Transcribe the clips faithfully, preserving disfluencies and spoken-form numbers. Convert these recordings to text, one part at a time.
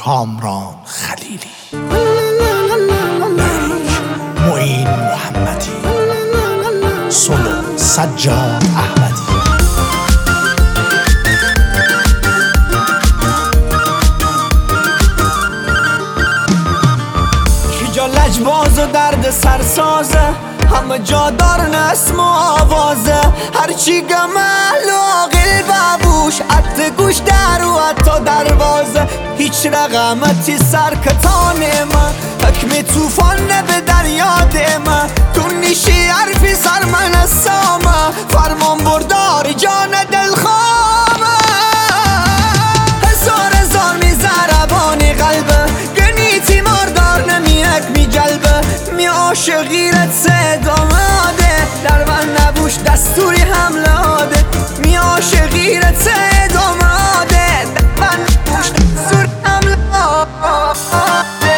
کامران خلیلی، معین محمدی، سلو سجاد احمدی. کجا لجباز و درد سرسازه، همه جا دارن اسم و آوازه. هرچی گمل و عاقل بابوش، حتی گوش در و حتی دروازه. هیچ رقمتی سرکتان من، حکم توفان به دریاد من. تو نیشی حرفی سر من السامه، فرمان بردار جان دلخوامه. هزار هزار می زربانی قلبه، گنی تیمار دار نمیک می جلبه. می عاشقیرت صداماده، در من نبوش دستوری حمله آده. می عاشقیرت صداماده، در من نبوش دستوری حمله آده.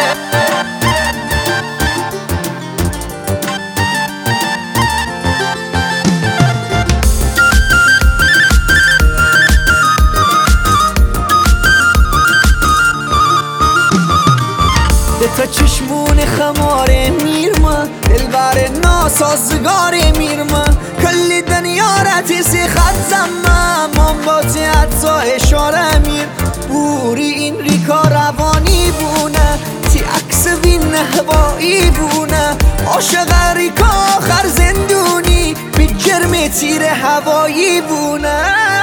تا چشمون خماره میرما، دلبر ناسازگار میرما. کلی دنیا رتی سی خط زمم، من با تی حتی اشاره میر. بوری این ریکا روانی بونه، تی عکس وین هوایی بونه. عاشق ریکا آخر زندونی، بی جرم تیر هوایی بونه.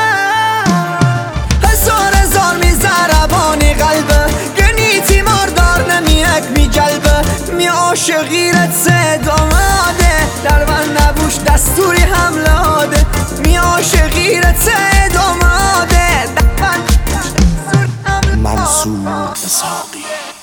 هزار هزار می زربانی قلبه، گنی تیمار دار نمیک می جلبه. می عاشقیرت صداماده، در من نبوش دستوری حمله آده. می عاشقیرت صداماده، در من نبوش دستوری حمله آده. منصور اسحاقی.